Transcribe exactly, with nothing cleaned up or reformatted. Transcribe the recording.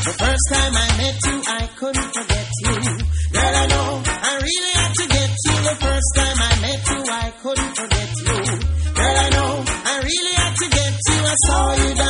The first time I met you, I couldn't forget you. Girl, I know I really had to get you. The first time I met you, I couldn't forget you. Girl, I know I really had to get you. I saw you